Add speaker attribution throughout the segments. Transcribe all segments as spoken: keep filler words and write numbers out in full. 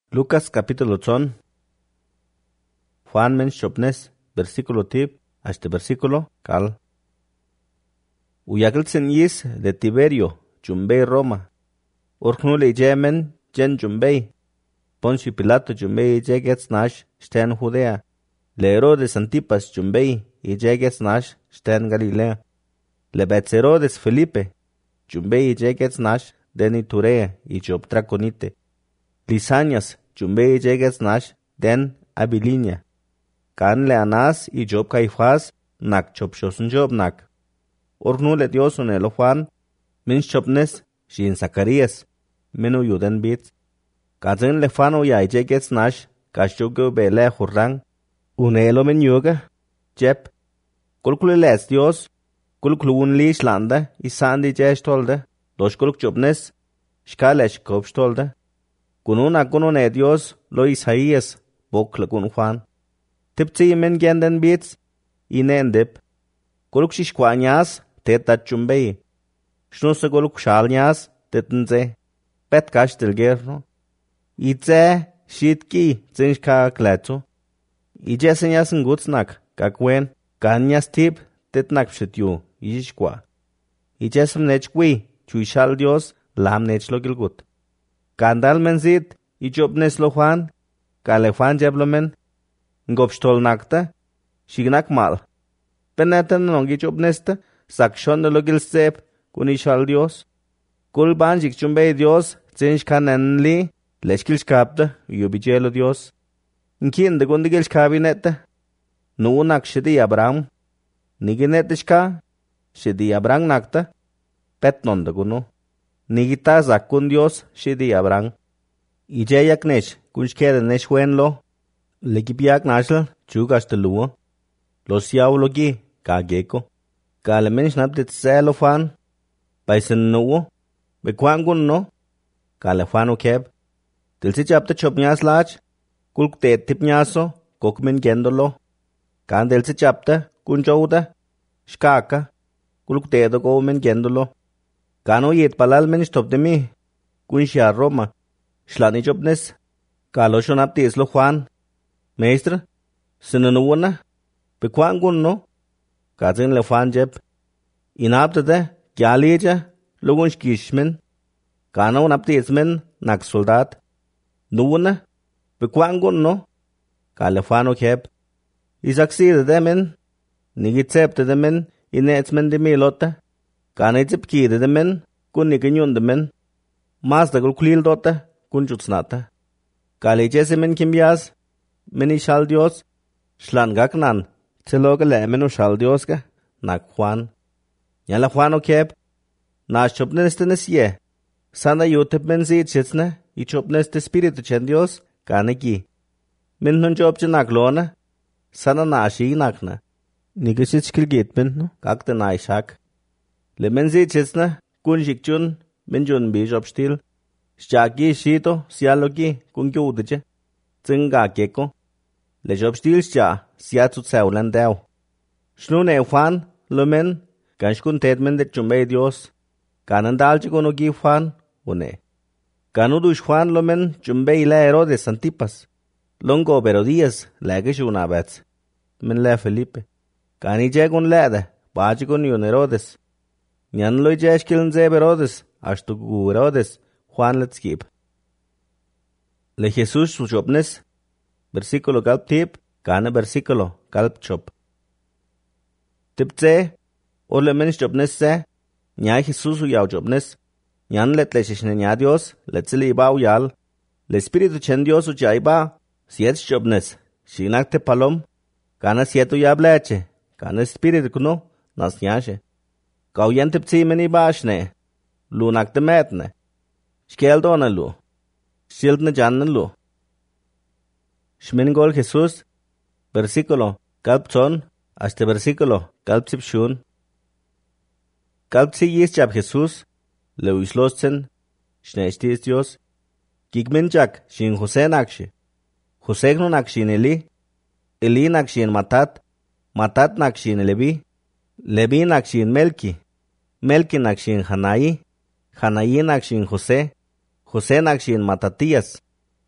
Speaker 1: Lucas capítulo ton. Juan men shopnes versículo tip hasta versículo cal. Uyakil yis de Tiberio, Jumbei Roma. Orknule jemen jen Jumbei. Poncio Pilato Jumbei jegets nash sten Judea. Le Herodes Antipas Jumbei y jegets nash sten Galilea. Le Bets Herodes Felipe Jumbei jegets nash den Iturea y job traconite. Lisanias Jumbei jegets nash den Abilinia. Kan le Anas y job Caifás nak chop shosun job nak. Orknule Dios un elo Juan min chopnes shin Zacarías minu yuden bit. Kazin le fano ya jegets nash kashugo bele hurrang un elo min yoga jep. Kulkule les Dios kulkulu un lish landa y sandi jesh tolde dos kulk chopnes shkalesh kopsh tolde. Kunun akunun e Dios lo Isaías bokle kun Juan. Tiptsi men genden bits inendip. Kuluk shishkwanyas teta Jumbei. Shnusa kuluk shalnyas tetenze. Pet kash tilgerno. Itze shitki zinshka kletsu. Ije senyas ngutsnak kakwen kanyas tip tetnak pshityu yishkwa. Ije semnechkwi chuishal Dios lam nechlo gilgut. Kandal menzit ichopnes lo Juan kale Juan jeblomen ngopshtol nakta shignak mal. Peneten nongi chopnesta sakshon lo gilsep kunishal Dios. Kul banjik Jumbei Dios zinshkanenli leshkilshkapta yubichelo Dios. Nkin de gundigilshkabineta nuunak shidi Abraham niginetishka shidi Abraham nakta petnon de gunu. Nigita zakun Dios shidi Abraham. Ijeyak nesh kunshkede nesh wenlo lekipiak nashal chugas de luo. Los yaulogi kageko. Kale mensh naptit selo fan paisen nuo bekwangun no kale fano keb. Tilsi chapta chopnyas lach kulk te tipnyaso kokmen gendolo. Kan delsi chapta kunjouda shkaka kulk te do gomen gendolo. Kano yet palal men stop de mi kunshia Roma shlani jobnes kalo shonap tislo Juan maestro sinanuwana bekwangun no kazin le Juan jeb inapta de kyalija logun shkishmen kano naptismen nak soldat nuwana bekwangun no kale fano keb isakside de men nigitsepte de men inetsmen de milota Kana itip kide de men, kun nikinyun de men, mas da kulkulil dota, kun jutsnata. Kali jese men kimbias, meni shal Dios, shlangak nan, tiloga le menu shal Dios ka, nak Juan. Nyala Juan o keb, na chopnes te nesye, sana yutip men zid chitsna, i chopnes te spiritu chen Dios, kana ki. Men nun job chen nak lona, sana na shi nakna. Nigisit shkilgit men, no, kakte na ishak. Le menzi chesna kun jikchun menjun bi job stil shaki shito sialogi kun kyudeche tsinga keko le job stil sha siatsu tsaulandau shnune Juan lomen kanshkun tedmen de Jumbei Dios kanandal chikono gi Juan une kanudu Juan lomen Jumbei la Herodes Antipas longo Herodías la geshuna bats men la Felipe kanije kun lada bachikon yun Herodes Nyan lo jeshkiln zeb Herodes, ashtu gu Herodes, Juan let skip. Le Jesus su chopnes, versículo kalp tip, kana versículo kalp chop. Tip tse, o le men chopnes se, nya Jesus u yau chopnes, nyan let le shishne nya Dios, let zili iba u yal, le Espíritu chen Dios u jaiba, siet chopnes, shinak te palom, kana siet u yableche, kana Espíritu kuno, nas nyashe. Kau yentip tsi meni bashne, lu nak te metne, shkel dona lu, shild ne janne lu. Shmin gol Jesus, versículo, kalp ton, hasta versículo, kalp sipshun. Kalp tsi yis jab Jesus, le uishlosten, shneshtis Dios, kikmin jak, shin Jose nakshi, Jose gno nakshin Eli, Eli nakshin Matat, Matat nakshin Levi, Levi nakshin Melki, Melki nakshin Hanai, Hanai nakshin Jose, Jose nakshin Matatías,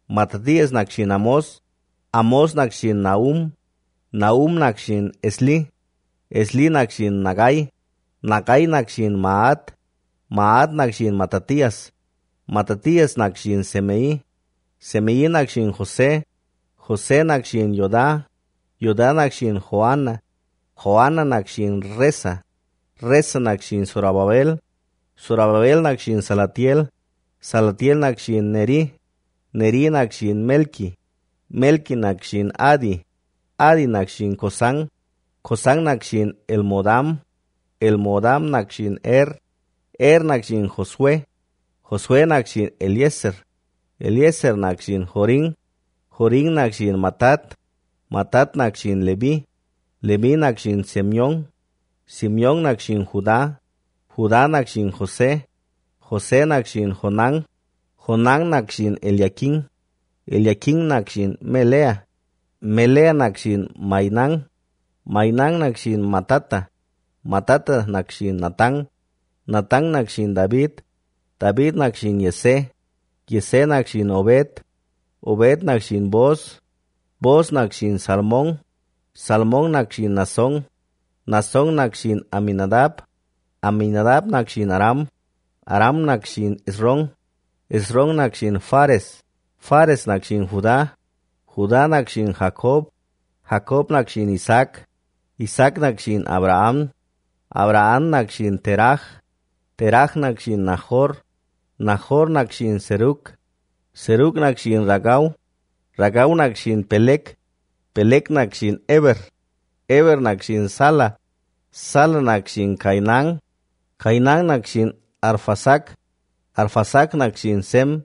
Speaker 1: Matatías nakshin Amos, Amos nakshin Nahum, Nahum nakshin Esli, Esli nakshin Nagai, Nagai nakshin Maat, Maat nakshin Matatías, Matatías nakshin Semei, Semei nakshin José, José nakshin Yodá, Yodá nakshin Joana, Joana nakshin Reza, Reza nakshin Zorobabel, Zorobabel nakshin Salatiel, Salatiel nakshin Neri, Neri nakshin Melki, Melki nakshin Adi, Adi nakshin Kosán, Kosán nakshin Elmodam, Elmodam nakshin Er, Er nakshin Josué, Josué nakshin Eliezer, Eliezer nakshin Jorín, Jorín nakshin Matat, Matat nakshin Leví, Leví nakshin Simeón, Simeón nakshin Judá, Judá nakshin José, José nakshin Jonán, Jonán nakshin Eliaquín, Eliaquín nakshin Melea, Melea nakshin Mainán, Mainán nakshin Matata, Matata nakshin Natán, Natán nakshin David, David nakshin Yesé, Yesé nakshin Obed, Obed nakshin Boz, Boz nakshin Salmón, Salmón nakshin Nasón, Nasón nakshin Aminadab, Aminadab nakshin Aram, Aram nakshin Esrón, Esrón nakshin Fares, Fares nakshin Judá, Judá nakshin Jacob, Jacob nakshin Isaac, Isaac nakshin Abraham, Abraham nakshin Terach, Terach nakshin Nahor, Nahor nakshin Seruk, Seruk nakshin Ragau, Ragau nakshin Pelek, Pelek nakshin Eber, Eber nakshin Sala, Sala nakshin Cainán, Cainán nakshin Arfasac, Arfasac nakshin Sem,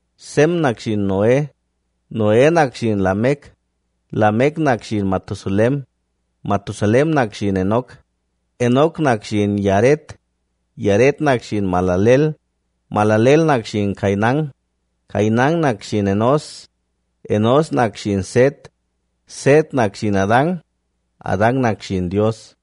Speaker 1: Sem nakshin Noé, Noé nakshin Lamec, Lamec nakshin Matusalem, Matusalem nakshin Enoc, Enoc nakshin Yaret, Yaret nakshin Malalel, Malalel nakshin Cainán, Cainán nakshin Enos, Enos nakshin Set, Set nakshin Adán, Adán nakshin Dios.